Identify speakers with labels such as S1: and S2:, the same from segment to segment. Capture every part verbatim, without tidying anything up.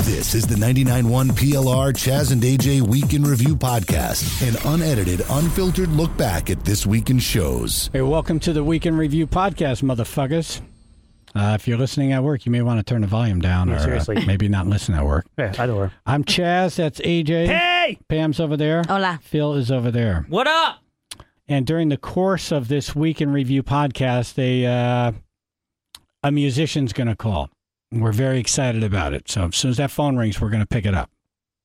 S1: This is the ninety-nine point one P L R Chaz and A J Week in Review podcast, an unedited, unfiltered look back at this week in shows.
S2: Hey, welcome to the Week in Review podcast, motherfuckers. Uh, if you're listening at work, you may want to turn the volume down,
S3: Yeah,
S2: or
S3: seriously.
S2: Uh, maybe not listen at work.
S3: Yeah, I know her.
S2: I'm Chaz. That's A J.
S3: Hey!
S2: Pam's over there.
S4: Hola.
S2: Phil is over there.
S5: What up?
S2: And during the course of this Week in Review podcast, they, uh, a musician's going to call. We're very excited about it. So as soon as that phone rings, we're going to pick it up.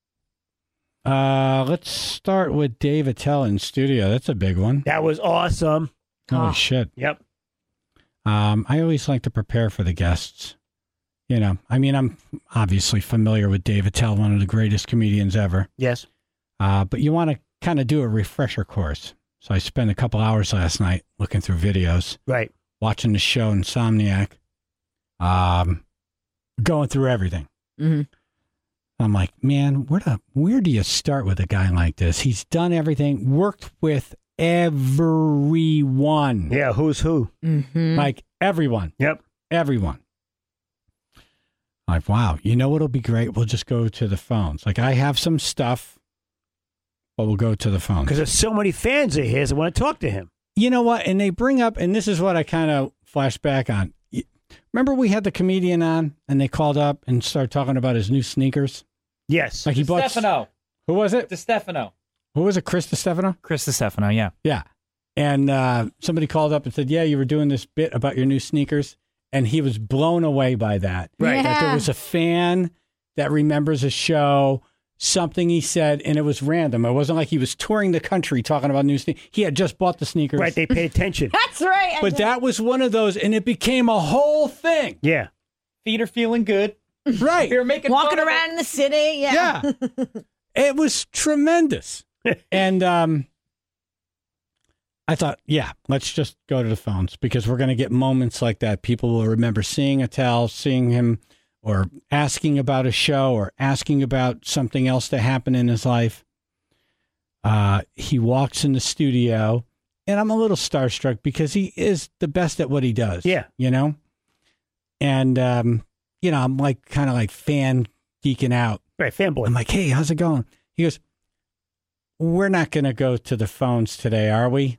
S2: Uh, let's start with Dave Attell in studio. That's a big one.
S3: That was awesome.
S2: Holy
S4: Oh.
S2: shit.
S3: Yep.
S2: Um, I always like to prepare for the guests. You know, I mean, I'm obviously familiar with Dave Attell, one of the greatest comedians ever.
S3: Yes.
S2: Uh, but you want to kind of do a refresher course. So I spent a couple hours last night looking through videos,
S3: Right.
S2: watching the show Insomniac, um, going through everything.
S4: Mm-hmm.
S2: I'm like, man, where do, where do you start with a guy like this? He's done everything, worked with everyone.
S3: Yeah, who's who?
S4: Mm-hmm.
S2: Like everyone.
S3: Yep.
S2: Everyone. Like, wow, you know what'll be great? We'll just go to the phones. Like, I have some stuff, but we'll go to the phones.
S3: Because there's so many fans of his that want to talk to him.
S2: You know what? And they bring up, and this is what I kind of flash back on. Remember we had the comedian on, and they called up and started talking about his new sneakers?
S3: Yes.
S2: Like he bought.
S5: Stefano.
S2: Who was it?
S5: DeStefano.
S2: Who was it? Chris DeStefano?
S5: Chris DeStefano, yeah.
S2: Yeah. And uh, somebody called up and said, yeah, you were doing this bit about your new sneakers. And he was blown away by that.
S3: Right.
S2: That there
S4: Yeah.
S2: was a fan that remembers a show, something he said, and it was random. It wasn't like he was touring the country talking about new sneakers. He had just bought the sneakers.
S3: Right. They paid attention.
S4: That's right. I
S2: But
S4: did.
S2: that was one of those, and it became a whole thing.
S3: Yeah.
S5: Feet are feeling good.
S2: Right.
S5: We were making
S4: walking
S5: fun of
S4: around in the city. Yeah.
S2: Yeah. It was tremendous. And um, I thought, yeah, let's just go to the phones because we're going to get moments like that. People will remember seeing Attell, seeing him, or asking about a show or asking about something else that happened in his life. Uh, he walks in the studio, and I'm a little starstruck because he is the best at what he does.
S3: Yeah.
S2: You know? And, um, you know, I'm like kind of like fan geeking out.
S3: Right. Fanboy.
S2: I'm like, hey, how's it going? He goes, we're not going to go to the phones today, are we?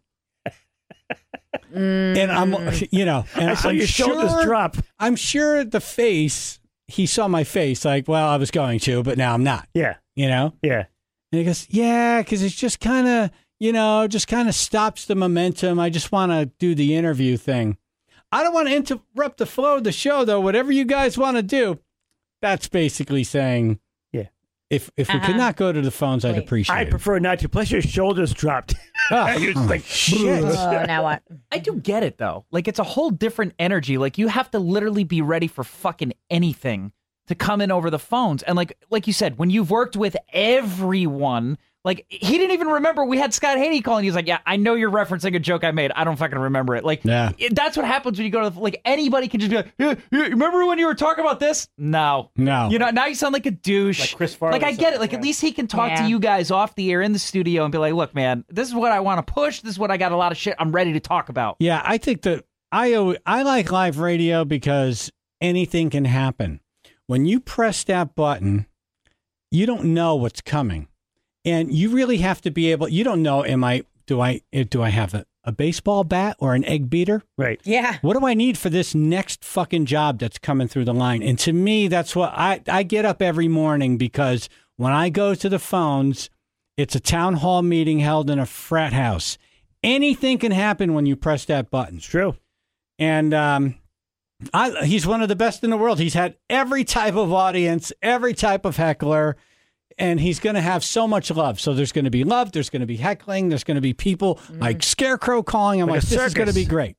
S4: Mm.
S2: And I'm, you know, and
S3: I saw
S2: I'm
S3: your shoulders
S2: sure,
S3: drop.
S2: I'm sure the face, he saw my face like, well, I was going to, but now I'm not,
S3: Yeah.
S2: you know?
S3: Yeah.
S2: And he goes, yeah, because it's just kind of, you know, just kind of stops the momentum. I just want to do the interview thing. I don't want to interrupt the flow of the show, though. Whatever you guys want to do, that's basically saying,
S3: Yeah.
S2: if if we could
S4: Uh-huh.
S2: not go to the phones, I'd
S4: Please.
S2: appreciate
S3: I
S2: it.
S3: prefer not to. Plus, your shoulders dropped.
S2: Ah,
S3: You're just
S2: oh,
S3: like,
S2: shit.
S4: Oh, now what?
S5: I do get it, though. Like, it's a whole different energy. Like, you have to literally be ready for fucking anything to come in over the phones. And like like you said, when you've worked with everyone, like, he didn't even remember we had Scott Haney calling. He's like, yeah, I know you're referencing a joke I made. I don't fucking remember it. Like,
S2: Yeah.
S5: it- that's what happens when you go to, the, like, anybody can just be like, yeah, yeah, remember when you were talking about this? No.
S2: No.
S5: You know, now you sound like a douche.
S3: Like Chris Farley
S5: Like, I get it. Like,
S3: yeah.
S5: at least he can talk
S4: Yeah.
S5: to you guys off the air in the studio and be like, look, man, this is what I want to push. This is what I got a lot of shit I'm ready to talk about.
S2: Yeah, I think that I al- I like live radio because anything can happen. When you press that button, you don't know what's coming. And you really have to be able, you don't know, am I, do I, do I have a, a baseball bat or an egg beater?
S3: right.
S4: Yeah.
S2: What do I need for this next fucking job that's coming through the line? And to me, that's what I, I get up every morning because when I go to the phones, it's a town hall meeting held in a frat house. Anything can happen when you press that button.
S3: It's true.
S2: And um, I, he's one of the best in the world. He's had every type of audience, every type of heckler, and he's going to have so much love. So there's going to be love. There's going to be heckling. There's going to be people like Scarecrow calling. I'm
S3: Like
S2: like,
S3: a
S2: this is going to
S3: circus.
S2: be great.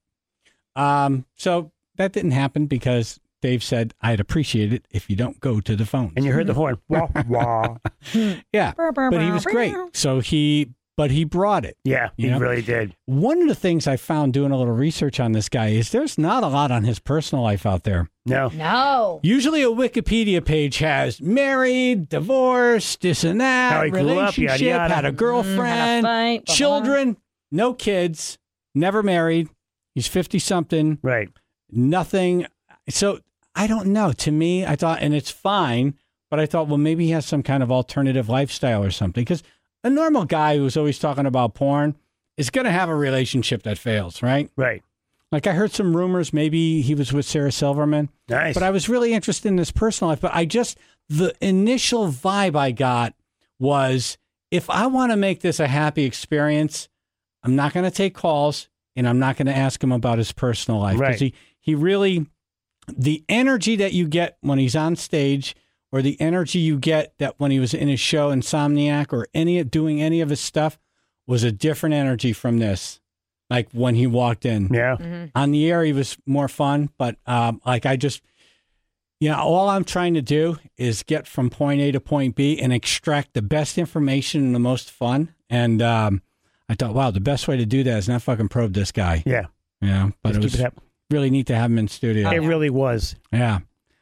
S2: Um, so that didn't happen because Dave said, I'd appreciate it if you don't go to the phone.
S3: And you heard the horn. Wah, wah.
S2: Yeah, but he was great. So he, but he brought it.
S3: Yeah, he
S2: You know?
S3: really did.
S2: One of the things I found doing a little research on this guy is there's not a lot on his personal life out there.
S3: No.
S4: No.
S2: Usually a Wikipedia page has married, divorced, this and that,
S3: How he grew up,
S2: relationship,
S3: yada, yada.
S2: had a
S4: Had a
S2: girlfriend,
S4: fight, blah, blah.
S2: children, no kids, never married. He's fifty-something,
S3: Right.
S2: nothing. So I don't know. To me, I thought, and it's fine, but I thought, well, maybe he has some kind of alternative lifestyle or something. Because a normal guy who's always talking about porn is going to have a relationship that fails, right?
S3: Right.
S2: Like I heard some rumors, maybe he was with Sarah Silverman.
S3: Nice.
S2: But I was really interested in his personal life. But I just, the initial vibe I got was, if I want to make this a happy experience, I'm not going to take calls and I'm not going to ask him about his personal life. Because
S3: Right.
S2: he, he really, the energy that you get when he's on stage, or the energy you get that when he was in his show Insomniac or any doing any of his stuff, was a different energy from this. Like when he walked in.
S3: Yeah.
S2: On the air, he was more fun, but um, like I just, you know, all I'm trying to do is get from point A to point B and extract the best information and the most fun. And um, I thought, wow, the best way to do that is not fucking probe this guy.
S3: Yeah.
S2: Yeah, but
S3: Just
S2: it
S3: keep
S2: was
S3: it up.
S2: really neat to have him in studio.
S3: It really was.
S2: Yeah.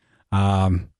S2: Um,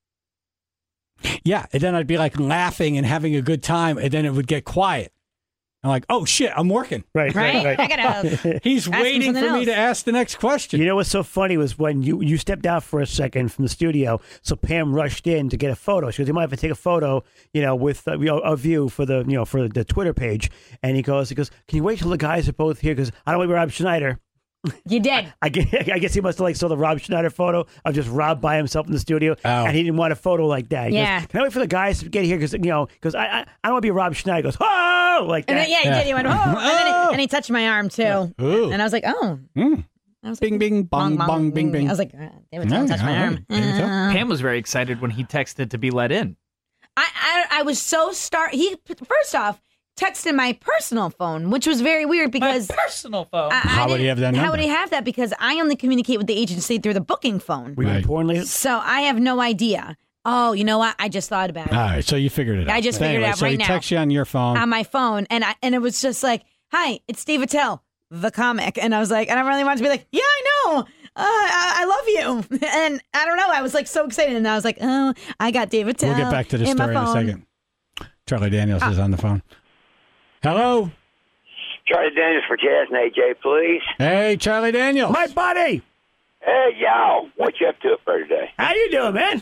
S2: yeah, and then I'd be like laughing and having a good time, and then it would get quiet. I'm like, oh shit, I'm working.
S3: Right.
S4: Right?
S3: Right.
S4: I gotta.
S2: He's
S4: Ask him
S2: waiting for
S4: something
S2: me
S4: else.
S2: to ask the next question.
S3: You know what's so funny was when you, you stepped out for a second from the studio, so Pam rushed in to get a photo. She goes, "You might have to take a photo, you know, with uh, you know, of you for the you know for the Twitter page." And he goes, "He goes, can you wait till the guys are both here? Because I don't want to be Rob Schneider."
S4: You did.
S3: I guess, I guess he must have like saw the Rob Schneider photo of just Rob by himself in the studio,
S2: Oh.
S3: and he didn't want a photo like that. He
S4: Yeah.
S3: goes, "Can I wait for the guys to get here? Because you know, because I, I I don't want to be Rob Schneider." He goes, "Oh!" like that.
S4: And then, yeah, he
S2: Yeah.
S4: did. He went, oh. And, then he, and he touched my arm, too.
S2: Ooh.
S4: And I was like, oh.
S2: Mm.
S4: I was
S2: Bing,
S4: like,
S2: bing, bong, bong, bing, bing.
S4: I was like, ah, David
S2: Yeah,
S4: Tell touched my
S2: all
S4: arm.
S2: right. David Tell.
S4: Uh,
S5: Pam was very excited when he texted to be let in.
S4: I, I I was so star. He first off texted my personal phone, which was very weird because
S5: personal phone.
S4: I, I
S2: How would
S4: didn't-
S2: he have that
S4: How
S2: number?
S4: would he have that? Because I only communicate with the agency through the booking phone,
S3: Were you
S2: Right.
S3: porn later?
S4: so I have no idea. Oh, you know what? I just thought about it.
S2: All right, so you figured it out.
S4: I just
S2: So
S4: figured it
S2: anyway,
S4: out
S2: so
S4: right
S2: he
S4: now.
S2: texts you on your phone.
S4: on my phone, and I and it was just like, "Hi, it's Dave Attell, the comic," and I was like, and I really wanted to be like, "Yeah, I know, uh, I, I love you," and I don't know, I was like so excited, and I was like, "Oh, I got Dave Attell."
S2: We'll get back to the
S4: in my
S2: story in a
S4: phone.
S2: second. Charlie Daniels is on the phone. Hello.
S6: Charlie Daniels for Jazz and A J, please.
S2: Hey, Charlie Daniels.
S3: My buddy,
S6: Hey, y'all. What you up to for today?
S3: how you doing, man?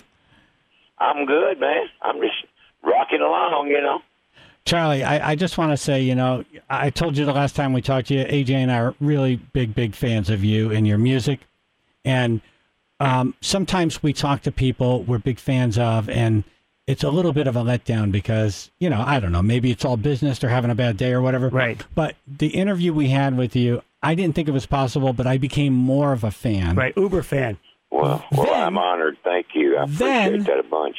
S6: I'm good, man. I'm just rocking along, you know.
S2: Charlie, I, I just want to say, you know, I told you the last time we talked to you, A J and I are really big, big fans of you and your music. And um, sometimes we talk to people we're big fans of, and it's a little bit of a letdown because, you know, I don't know, maybe it's all business, they're having a bad day or whatever.
S3: Right.
S2: But the interview we had with you, I didn't think it was possible, but I became more of a fan.
S3: Right, Uber fan.
S6: Well, well,
S2: Then-
S6: I'm honored. Thank you. I
S2: then-
S6: appreciate that a bunch.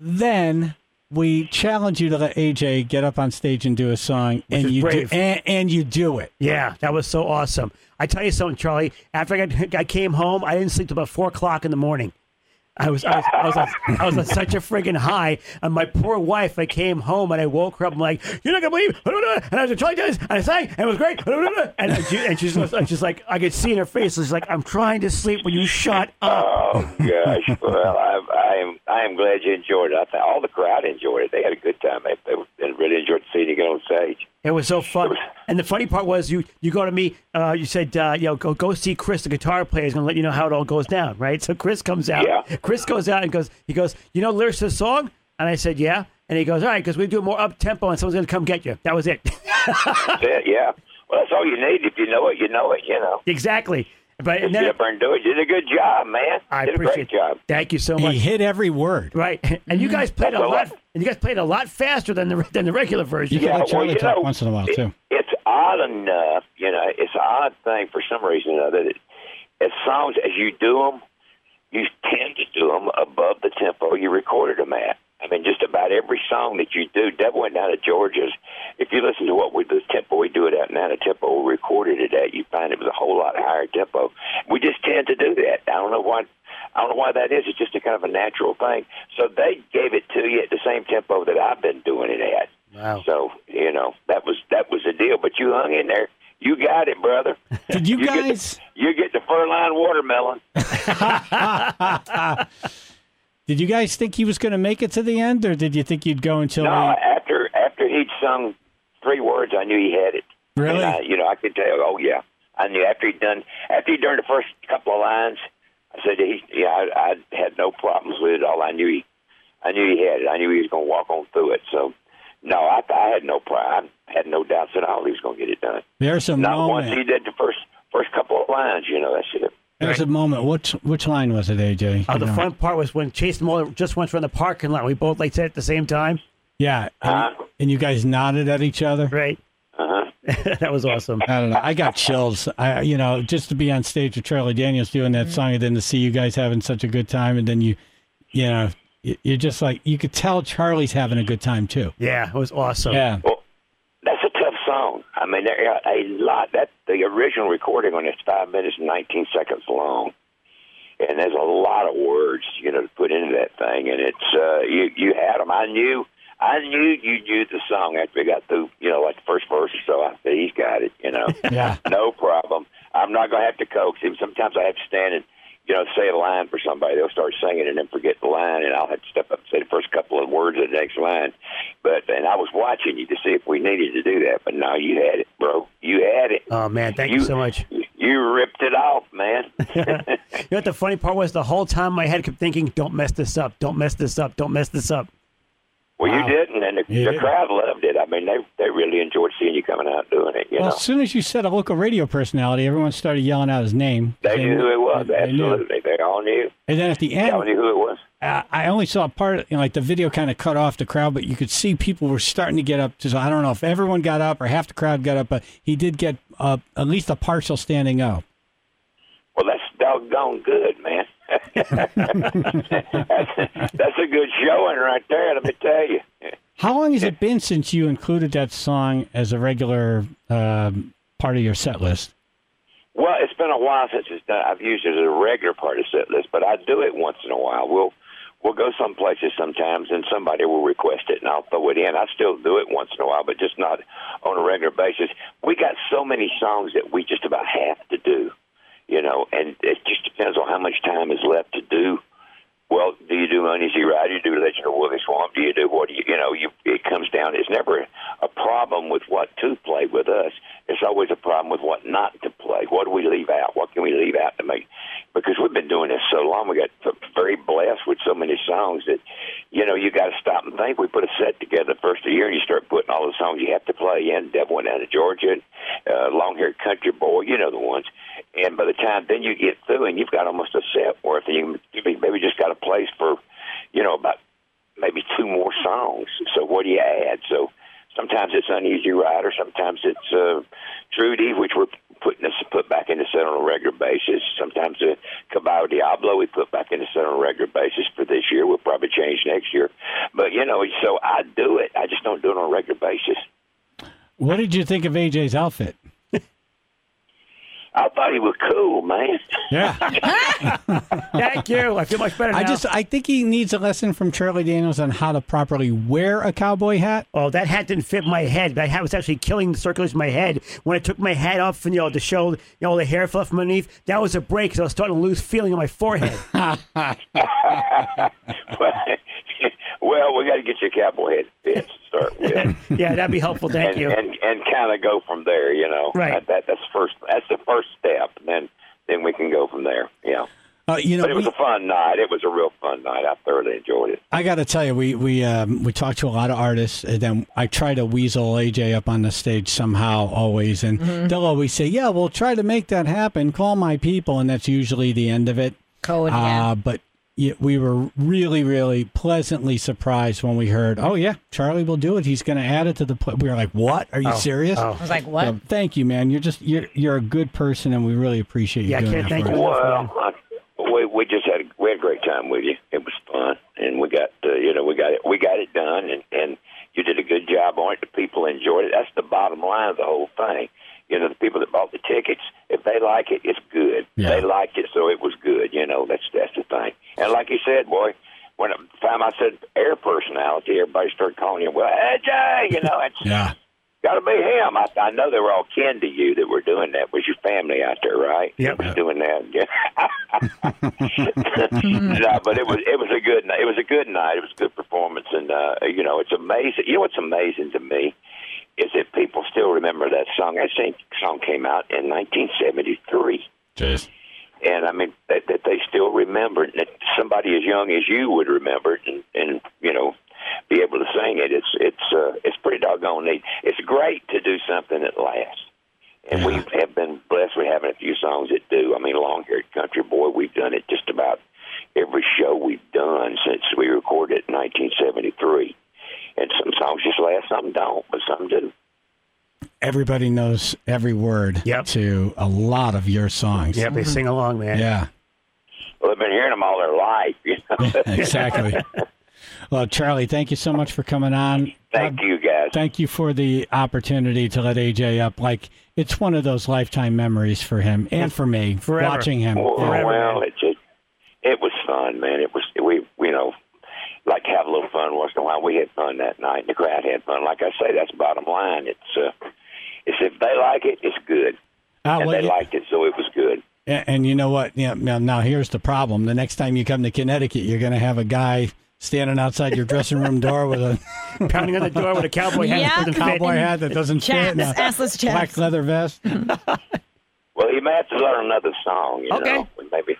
S2: Then we challenge you to let A J get up on stage and do a song, and
S3: is
S2: you do,
S3: brave.
S2: and, and you do it.
S3: Yeah, that was so awesome. I tell you something, Charlie. After I got, I came home, I didn't sleep till about four o'clock in the morning. I was I was I was, on, I was on such a friggin' high, and my poor wife. I came home and I woke her up. I'm like, "You're not gonna believe," and I was like, "Charlie does," and I sang, and it was great. And she, and she's and she's like, I could see in her face. She's like, "I'm trying to sleep. Will you shut up?"
S6: Oh, gosh. Well, I, I am I am glad you enjoyed it. I think all the crowd enjoyed it. They had a good time. They, they, they really enjoyed seeing you get on stage.
S3: It was so fun. And the funny part was, you you go to me. Uh, you said, uh, you know, go go see Chris, the guitar player. He's gonna let you know how it all goes down, right? So Chris comes out.
S6: Yeah.
S3: Chris goes out and goes. He goes, "You know lyrics to the song?" And I said, "Yeah." And he goes, "All right, because we do it more up tempo, and someone's gonna come get you." That was it.
S6: Yeah, yeah. Well, that's all you need. If you know it, you know it, you know.
S3: Exactly. But and
S6: Just get
S3: then
S6: up there and do it. You did a good job, man.
S3: I
S6: did a
S3: appreciate
S6: great job.
S3: Thank you so much.
S2: He hit every word.
S3: Right, and you guys played
S6: That's
S3: a
S6: a
S3: lot.
S6: lot.
S3: And you guys played a lot faster than the than the regular version.
S2: You can
S6: Yeah,
S2: let Charlie
S6: well, you
S2: talk
S6: know,
S2: once in a while,
S6: it-
S2: too.
S6: It's odd enough, you know, it's an odd thing for some reason or other that as songs, as you do them, you tend to do them above the tempo you recorded them at. I mean, just about every song that you do, Devil Went Down to Georgia's, if you listen to what we the tempo we do it at now, the tempo we recorded it at, you find it was a whole lot higher tempo. We just tend to do that. I don't know why. I don't know why that is. It's just a kind of a natural thing. So they gave it to you at the same tempo that I've been doing it at.
S3: Wow.
S6: So you know that was that was the deal. But you hung in there. You got it, brother.
S2: Did you,
S6: You get
S2: guys?
S6: You get the fur-lined watermelon.
S2: Did you guys think he was going to make it to the end, or did you think you'd go until?
S6: No,
S2: he,
S6: after after he'd sung three words, I knew he had it.
S2: Really?
S6: And I, you know, I could tell. Oh yeah, I knew after he'd done after he'd done the first couple of lines. I said, he, yeah, I, I had no problems with it. All I knew he, I knew he had it. I knew he was going to walk on through it. So, no, I, I had no pride. I had no doubts at all he was going to get it done.
S2: There's a
S6: Not
S2: moment.
S6: once he did the first first couple of lines, you know, that's it.
S2: There's a moment. Which which line was it, A J?
S3: Oh,
S2: You
S3: the
S2: know?
S3: fun part was when Chase Muller just went from the parking lot. We both like said at the same time.
S2: Yeah, and,
S6: Uh-huh.
S2: and you guys nodded at each other.
S3: Right.
S6: Uh-huh.
S3: That was awesome.
S2: I don't know. I got chills. I, you know, just to be on stage with Charlie Daniels doing that song, and then to see you guys having such a good time, and then you, you know, you- you're just like you could tell Charlie's having a good time too.
S3: Yeah, it was awesome.
S2: Yeah.
S6: Well, that's a tough song. I mean, there are a lot. That the original recording on it's five minutes and nineteen seconds long, and there's a lot of words, you know, to put into that thing. And it's uh, you you had them. I knew I knew you knew the song after we got through, you know, like the first verse or so. I said, he's got it, you know,
S2: Yeah.
S6: no problem. I'm not gonna have to coax him. Sometimes I have to stand and, you know, say a line for somebody. They'll start singing and then forget the line, and I'll have to step up and say the first couple of words of the next line. But and I was watching you to see if we needed to do that, but no, you had it, bro. You had it.
S3: Oh man, thank you, so much.
S6: You ripped it off, man.
S3: You know what the funny part was? The whole time my head kept thinking, "Don't mess this up! Don't mess this up! Don't mess this up!"
S6: Well,
S2: Wow.
S6: you didn't, and the,
S2: You
S6: the
S2: did.
S6: crowd loved it. I mean, they they really enjoyed seeing you coming out and doing it. You
S2: Well,
S6: know,
S2: as soon as you said a local radio personality, everyone started yelling out his name.
S6: they knew who it was.
S2: They knew.
S6: Absolutely, they all knew.
S2: And then at the
S6: They all
S2: end,
S6: knew who it was.
S2: uh, I only saw part, of, you know, like the video kind of cut off the crowd, but you could see people were starting to get up. To, so I don't know if everyone got up or half the crowd got up, but he did get uh, at least a partial standing up.
S6: Well, that's doggone good, man. that's, that's a good showing right there. Let me tell you.
S2: How long has it been since you included that song as a regular um, part of your set list?
S6: Well, it's been a while since it's done. I've used it as a regular part of set list, but I do it once in a while. We'll we'll go some places sometimes, and somebody will request it, and I'll throw it in. I still do it once in a while, but just not on a regular basis. We got so many songs that we just about have to do, you know, and it just depends on how much time is left to do. Well, do you do Uneasy Ride? Do you do Legend of Woolly Swamp? Do you do what do you, you know, you, it comes down. It's never a problem with what to play with us. It's always a problem with what not to play. What do we leave out? What can we leave out to make? Because we've been doing this so long, we got very blessed with so many songs that, you know, you got to stop and think. We put a set together the first of the year, and you start putting all the songs you have to play in. Devil Went Down to Georgia, uh, Long-Haired Country Boy, you know the ones. And by the time then you get through, and you've got almost a set worth, and you you maybe just got a place for, you know, about maybe two more songs. So what do you add? So sometimes it's Uneasy Rider, sometimes it's uh, Trudy, which we're putting this put back in the set on a regular basis. Sometimes the Caballo Diablo we put back in the set on a regular basis for this year. We'll probably change next year. But, you know, so I do it. I just don't do it on a regular basis.
S2: What did you think of A J's outfit?
S6: I thought he was cool, man.
S2: Yeah.
S3: Thank you. I feel much better now.
S2: I just I think he needs a lesson from Charlie Daniels on how to properly wear a cowboy hat.
S3: Oh, that hat didn't fit my head. That hat was actually killing the circulation in my head. When I took my hat off and, you know, to show, you know, the hair fell from underneath, that was a break because I was starting to lose feeling in my forehead.
S6: Well, we got to get you a cowboy head fit to start with.
S3: Yeah, that'd be helpful. Thank
S6: and,
S3: you.
S6: And and kind of go from there, you know.
S3: Right.
S6: That, that that's first. That's the first step. And then then we can go from there. Yeah.
S2: Uh, you know,
S6: But it was
S2: we-
S6: a fun night. It was a real fun night. I thoroughly enjoyed it.
S2: I got to tell you, we we um, we talked to a lot of artists, and then I try to weasel A J up on the stage somehow, always, and they'll always say, "Yeah, we'll try to make that happen. Call my people," and that's usually the end of it.
S4: Code, yeah.
S2: Uh, but yeah, we were really, really pleasantly surprised when we heard, "Oh yeah, Charlie will do it. He's going to add it to the." Pl-. We were like, "What? Are you serious?"
S3: oh.
S4: I was like, what?
S2: So, thank you, man. You're just you're you're a good person, and we really appreciate you
S3: Yeah, I
S2: doing
S3: can't
S2: that
S3: thank
S2: for
S3: you
S2: us.
S3: enough.
S6: Well, I, we we just had a, we had a great time with you. It was fun, and we got uh, you know we got it we got it done, and and you did a good job on it. The people enjoyed it. That's the bottom line of the whole thing. You know, the people that bought the tickets, if they like it, it's good.
S2: Yeah.
S6: They liked it, so it was good. You know, that's that's the thing. And like you said, boy, when the time I said air personality, everybody started calling you, well, hey, Jay, you know, it's
S2: Yeah.
S6: got to be him. I, I know they were all kin to you that were doing that. Was your family out there, right?
S3: Yep.
S6: That was doing that. Yeah. No, but it was it was a good night. It was a good night. It was a good performance, and uh, you know, it's amazing. You know what's amazing to me is that people still remember that song. That same song came out in nineteen seventy-three.
S2: Jeez.
S6: and I mean that, that they still remember it. That somebody as young as you would remember it, and, and you know, be able to sing it. It's it's uh, it's pretty doggone neat. It's great to do something that lasts. And
S2: Yeah.
S6: we have been blessed with having a few songs that do. I mean, Long Haired Country Boy, we've done it just about every show we've done since we recorded it in nineteen seventy-three. And some songs just last, some don't, but some do.
S2: Everybody knows every word
S3: Yep.
S2: to a lot of your songs.
S3: Yeah, they sing along, man.
S2: Yeah,
S6: Well, they've been hearing them all their life. You know?
S2: exactly. Well, Charlie, thank you so much for coming on.
S6: Thank you, guys.
S2: Thank you for the opportunity to let A J up. Like, it's one of those lifetime memories for him and for me,
S3: Forever.
S2: watching him.
S6: Well,
S3: Forever,
S6: well
S3: man.
S6: it, it, it was fun, man. It was, we, you know, like to have a little fun once in a while. We had fun that night, and the crowd had fun. Like I say, that's the bottom line. It's, uh, it's if they like it, it's good.
S2: Ah,
S6: and
S2: well,
S6: they
S2: yeah.
S6: liked it, so it was good.
S2: And, and you know what? Yeah, now, now here's the problem. The next time you come to Connecticut, you're going to have a guy standing outside your dressing room door with a
S3: Pounding on the door with a cowboy hat.
S4: Yeah.
S3: that doesn't fit.
S2: cowboy hat that doesn't fit,
S4: Chaps,
S2: and a
S4: assless
S2: black
S4: chaps.
S2: leather vest.
S6: Well, he may have to learn another song, you
S3: Okay.
S6: know. Maybe.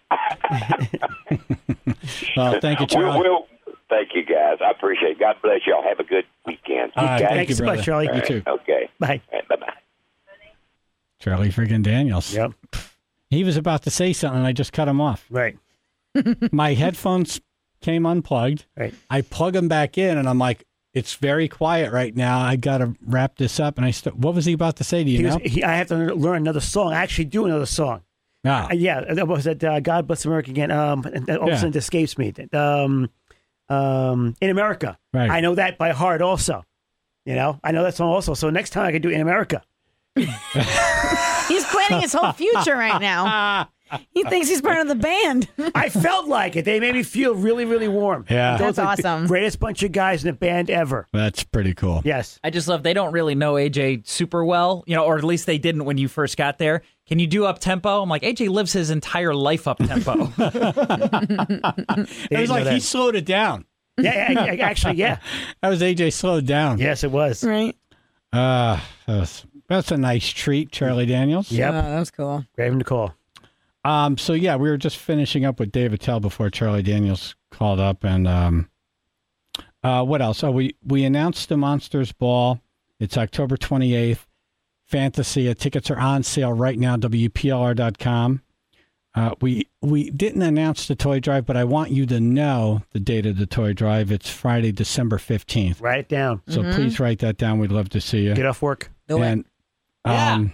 S2: Well, thank you, Charlie.
S6: We'll, we'll, thank you, guys. I appreciate it. God bless y'all. Have a good weekend.
S2: All right,
S6: Okay?
S2: thank you,
S3: Thanks so much,
S2: brother.
S3: Charlie.
S6: All
S2: You
S6: right,
S2: too.
S6: Okay.
S3: Bye.
S6: All right, bye-bye.
S2: Charlie friggin' Daniels.
S3: Yep.
S2: He was about to say something, and I just cut him off.
S3: Right.
S2: My headphones came unplugged.
S3: Right.
S2: I plug them back in, and I'm like, it's very quiet right now. I got to wrap this up. And I st- what was he about to say? Do you
S3: He
S2: know?
S3: was, he, I have to learn another song. I actually do another song.
S2: Ah,
S3: Uh, yeah, that was that. Uh, God Bless America again. Um, and that all of
S2: Yeah.
S3: a sudden it escapes me. Um, um, in America.
S2: Right.
S3: I know that by heart. Also, you know, I know that song also. So next time I can do In America.
S4: He's planning his whole future right now. He thinks he's part of the band.
S3: I felt like it. They made me feel really, really warm.
S2: Yeah.
S3: Those
S4: That's
S3: are the
S4: awesome.
S3: greatest bunch of guys in the band ever.
S2: that's pretty cool.
S3: Yes.
S5: I just love they don't really know A J super well, you know, or at least they didn't when you first got there. Can you do up tempo? I'm like, A J lives his entire life up tempo.
S3: They
S2: It was
S3: didn't know
S2: like
S3: that.
S2: he slowed it down.
S3: Yeah, yeah, yeah, actually, yeah.
S2: That was A J slowed down.
S3: Yes, it was.
S4: Right?
S2: Uh, that's, that's a nice treat, Charlie Daniels.
S3: Yep.
S4: Oh, that was cool.
S3: Grave Nicole.
S2: Um, so yeah, we were just finishing up with David Tell before Charlie Daniels called up, and um, uh, what else? Oh, we we announced the Monsters Ball. It's October twenty-eighth. Fantasia tickets are on sale right now. W P L R dot com. Uh, we we didn't announce the toy drive, but I want you to know the date of the toy drive. It's Friday, December fifteenth.
S3: Write it down.
S2: So please write that down. We'd love to see you.
S3: Get off work.
S4: Do it.
S2: and um,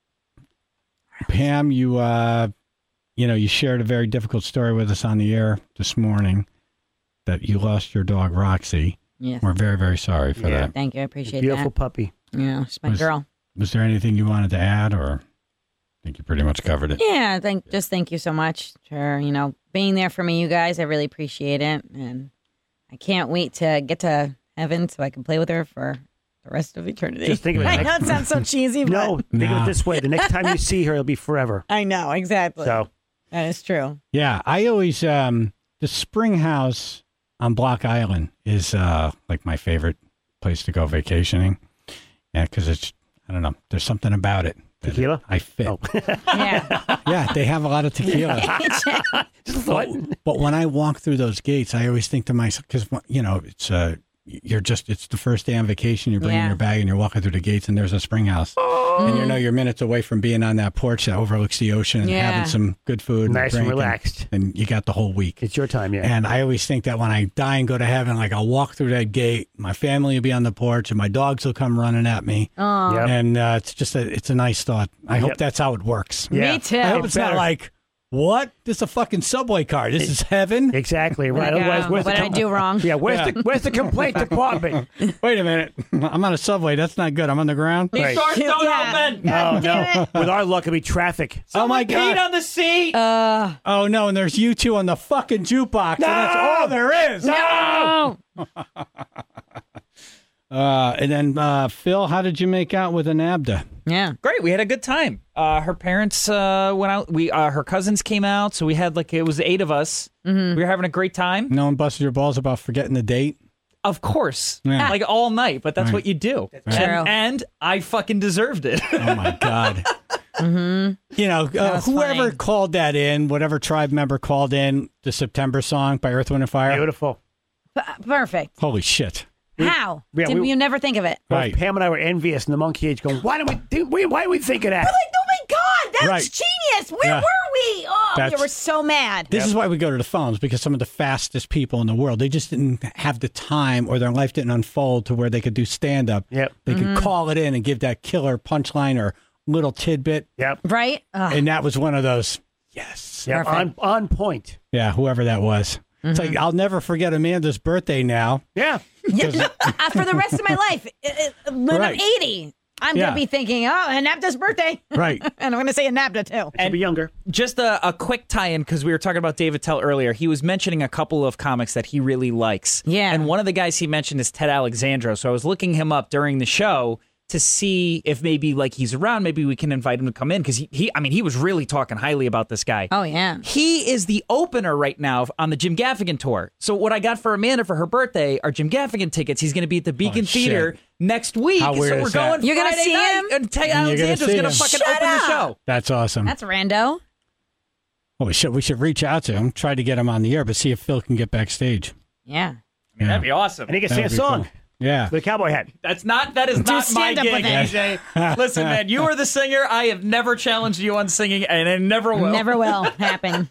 S2: Pam, you uh, you know, you shared a very difficult story with us on the air this morning that you lost your dog Roxy.
S4: Yes.
S2: We're very very sorry for
S3: Yeah.
S2: that.
S4: Thank you. I appreciate
S3: Beautiful
S4: that.
S3: puppy.
S4: Yeah, she's my
S2: Was-
S4: girl.
S2: Was there anything you wanted to add, or I think you pretty much covered it?
S4: Yeah, thank just thank you so much for, you know, being there for me, you guys. I really appreciate it. And I can't wait to get to heaven so I can play with her for the rest of eternity.
S3: Just think of it.
S4: I know it sounds so cheesy, but
S3: No, think of
S2: Nah.
S3: it this way. The next time you see her, it'll be forever.
S4: I know, exactly.
S3: So,
S4: That is true.
S2: Yeah, I always um, the Spring House on Block Island is uh, like my favorite place to go vacationing. Yeah, because it's I don't know, there's something about it. that
S3: Tequila?
S2: I fit.
S3: Oh.
S4: Yeah.
S2: Yeah, they have a lot of tequila.
S3: just thought.
S2: But when I walk through those gates, I always think to myself, because, you know, it's uh, you're just, it's the first day on vacation, you're bringing
S4: Yeah.
S2: your bag and you're walking through the gates and there's a Spring House. And you know, you're minutes away from being on that porch that overlooks the ocean and
S4: Yeah.
S2: having some good food.
S3: Nice and
S2: drink
S3: relaxed.
S2: And, and you got the whole week.
S3: It's your time, yeah.
S2: And I always think that when I die and go to heaven, like I'll walk through that gate, my family will be on the porch and my dogs will come running at me.
S4: Oh,
S3: Yep.
S2: And uh, it's just a, it's a nice thought. I hope
S3: Yep.
S2: that's how it works.
S3: Yeah.
S4: me too.
S2: I hope
S3: It's
S2: it's not
S3: better.
S2: like, what? This is a fucking subway car. This is heaven.
S3: Exactly. Right.
S4: Like,
S3: Otherwise,
S4: uh,
S3: where's
S4: what
S3: the
S4: did I do wrong?
S3: Yeah, where's
S2: Yeah.
S3: the where's the complaint department?
S2: Wait a minute. I'm on a subway. That's not good. I'm on the ground.
S3: Right.
S5: Doors don't
S4: Yeah.
S5: open.
S3: Oh
S4: damn
S3: no! With our luck, it'll be traffic.
S2: Oh my
S5: Peed
S2: God.
S5: on the seat.
S4: Uh,
S2: Oh no, and there's you two on the fucking jukebox. And that's all there is.
S4: no.
S2: Uh, and then uh, Phil, how did you make out with an Abda?
S4: Yeah.
S5: Great, we had a good time. Uh, her parents uh, went out. We uh, her cousins came out, so we had like it was eight of us.
S4: Mm-hmm.
S5: We were having a great time.
S2: No one busted your balls about forgetting the date?
S5: Of course,
S2: Yeah.
S5: like all night, but that's
S2: Right.
S5: what you do.
S4: true.
S5: And, and I fucking deserved it.
S2: Oh my God. You know, uh,
S4: was
S2: whoever
S4: funny.
S2: called that in, whatever tribe member called in the September song by Earth, Wind and Fire.
S3: Beautiful.
S4: P- perfect.
S2: Holy shit.
S4: How?
S3: yeah,
S4: Did
S3: we-
S4: you never think of it?
S3: Both
S2: Right.
S3: Pam and I were envious in the monkey age going, why don't we do, we, why do we think of that?
S4: We're like, oh my God, that
S2: Right.
S4: was genius. Where
S2: Yeah.
S4: were we? Oh, we
S2: That's-
S4: were so mad.
S2: This is why we go to the phones, because some of the fastest people in the world, they just didn't have the time, or their life didn't unfold to where they could do stand up.
S3: Yep.
S2: They
S4: Mm-hmm.
S2: could call it in and give that killer punchline or little tidbit.
S3: Yep.
S4: Right? Ugh.
S2: And that was one of those, yes.
S3: Yep. On,
S4: Perfect.
S3: on point.
S2: Yeah, whoever that was. It's like, I'll never forget Amanda's birthday now.
S3: Yeah.
S4: Yeah, uh, for the rest of my life, uh, uh, when
S2: Right.
S4: I'm eighty, I'm
S2: Yeah.
S4: going to be thinking, oh, Anapta's birthday.
S2: Right.
S4: And I'm going to say Anapta too.
S3: To be younger.
S5: Just a, a quick tie-in, because we were talking about Dave Attell earlier. He was mentioning a couple of comics that he really likes.
S4: Yeah.
S5: And one of the guys he mentioned is Ted Alexandro. So I was looking him up during the show to see if maybe like he's around. Maybe we can invite him to come in, because he, he, I mean, he was really talking highly about this guy.
S4: Oh, yeah.
S5: He is the opener right now on the Jim Gaffigan tour. So what I got for Amanda for her birthday are Jim Gaffigan tickets. He's going to be at the Beacon
S2: Oh, shit.
S5: Theater next week.
S2: How weird
S5: so we're
S2: is that?
S5: going
S4: You're gonna
S5: Friday
S4: see
S5: night,
S4: him?
S5: and Ted
S2: And you're gonna
S5: Alexandro's
S2: see
S5: going to
S2: him.
S5: fucking
S4: Shut
S5: open
S4: up.
S5: the show.
S2: That's awesome.
S4: That's rando.
S2: Oh, we should we should reach out to him, try to get him on the air, but see if Phil can get backstage.
S4: Yeah.
S2: Yeah.
S5: That'd be awesome.
S3: And he can
S2: That
S3: sing a
S2: would be
S3: song
S2: cool. Yeah.
S3: with a cowboy hat.
S5: That's not that is not my
S4: stand up
S5: gig,
S4: with it.
S5: A J. Listen, man, you are the singer. I have never challenged you on singing, and I never will.
S4: Never will happen.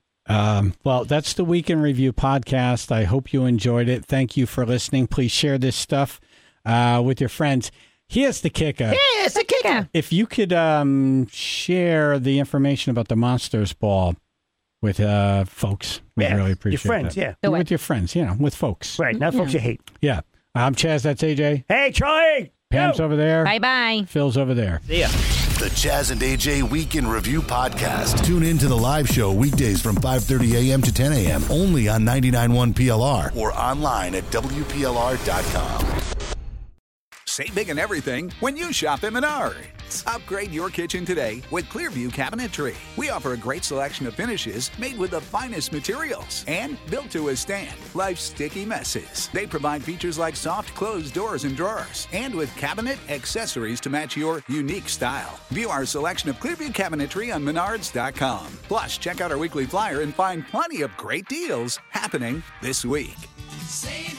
S2: Um, well, that's the Week in Review podcast. I hope you enjoyed it. Thank you for listening. Please share this stuff uh, with your friends. Here's the kicker.
S4: Yeah, it's a kicker.
S2: If you could um, share the information about the Monsters Ball with uh, folks, we
S3: Yeah,
S2: really
S3: your
S2: appreciate
S3: friends,
S2: that.
S3: yeah.
S4: Do
S2: With
S4: it.
S2: your friends, you know, with folks.
S3: Right. Not folks you hate.
S2: Yeah. I'm Chaz. That's A J.
S3: Hey, Charlie.
S2: Pam's
S3: Yo.
S2: over there.
S4: Bye bye.
S2: Phil's over there.
S5: See ya.
S1: The Chaz and A J Week in Review podcast. Tune in to the live show weekdays from five thirty a.m. to ten a.m. only on ninety-nine point one P L R or online at W P L R dot com.
S7: Save big in everything when you shop at Menards. Upgrade your kitchen today with Clearview Cabinetry. We offer a great selection of finishes made with the finest materials and built to withstand life's sticky messes. They provide features like soft closed doors and drawers, and with cabinet accessories to match your unique style. View our selection of Clearview Cabinetry on Menards dot com. Plus, check out our weekly flyer and find plenty of great deals happening this week.
S8: Save